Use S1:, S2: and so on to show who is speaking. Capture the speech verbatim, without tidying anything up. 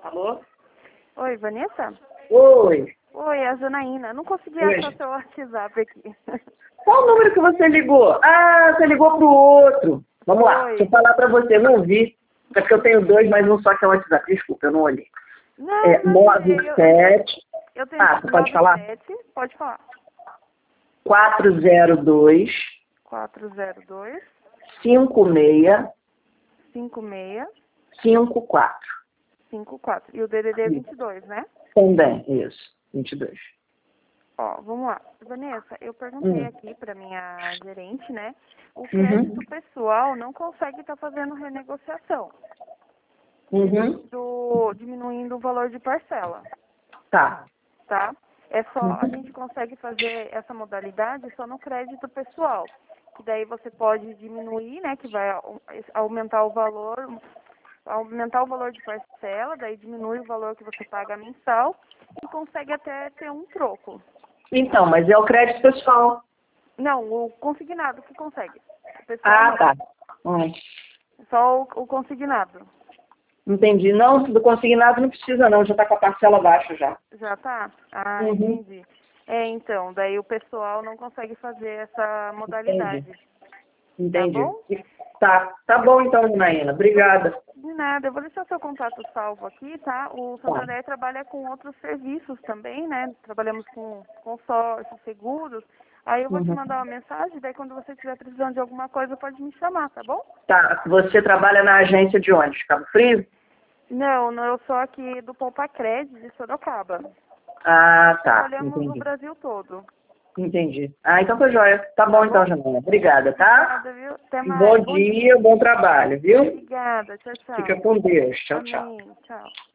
S1: Alô?
S2: Oi, Vanessa?
S1: Oi.
S2: Oi, é a Janaína. Não consegui
S1: Oi.
S2: achar seu WhatsApp aqui.
S1: Qual o número que você ligou? Ah, você ligou pro outro. Vamos lá,
S2: Oi.
S1: deixa eu falar pra você, não vi. É porque eu tenho dois, mas um só que é o WhatsApp. Desculpa, eu não olhei.
S2: Não,
S1: É
S2: não
S1: nove
S2: sei. Eu,
S1: sete.
S2: eu tenho
S1: Ah, você pode falar?
S2: sete. Pode falar.
S1: quatro zero dois,
S2: quatro zero dois,
S1: cinco seis,
S2: cinco seis,
S1: cinco quatro.
S2: cinco quatro. E o D D D é vinte e dois, né?
S1: Também, isso. vinte e dois.
S2: Ó, vamos lá. Vanessa, eu perguntei
S1: Hum.
S2: aqui para minha gerente, né? O
S1: Uhum.
S2: crédito pessoal não consegue estar fazendo renegociação,
S1: Uhum.
S2: do, diminuindo o valor de parcela,
S1: Tá.
S2: tá? É só, a
S1: Uhum.
S2: gente consegue fazer essa modalidade só no crédito pessoal, que daí você pode diminuir, né, que vai au- aumentar o valor, aumentar o valor de parcela, daí diminui o valor que você paga mensal e consegue até ter um troco.
S1: Então, mas é o crédito pessoal.
S2: Não, o consignado que consegue. O pessoal
S1: Ah,
S2: não,
S1: tá. Hum.
S2: só o, o consignado.
S1: Entendi. Não, do consignado não precisa não, já está com a parcela baixa já.
S2: Já tá? Ah,
S1: Uhum.
S2: entendi. É, então, daí o pessoal não consegue fazer essa
S1: Entendi.
S2: modalidade. Tá
S1: Entendi.
S2: bom?
S1: Tá, tá bom então, Janaína. Obrigada.
S2: De nada, eu vou deixar seu contato salvo aqui, tá? O
S1: Tá.
S2: Santander trabalha com outros serviços também, né? Trabalhamos com consórcios, seguros. Aí eu vou te
S1: Uhum.
S2: mandar uma mensagem, daí quando você estiver precisando de alguma coisa, pode me chamar, tá bom?
S1: Tá, você trabalha na agência de onde? Cabo Frio?
S2: Não, não, eu sou aqui do Poupa Crédito de Sorocaba.
S1: Ah, tá.
S2: Trabalhamos no
S1: Entendi.
S2: Brasil todo.
S1: Entendi. Ah, então foi jóia. Tá
S2: Tá
S1: bom então,
S2: bom?
S1: Janaína. Obrigada, tá?
S2: Obrigada, viu? Até
S1: Bom
S2: mais. Bom dia.
S1: dia, bom trabalho, viu?
S2: Obrigada. Tchau,
S1: Fica
S2: tchau.
S1: com Deus. Tchau, tchau.
S2: Amém. Tchau.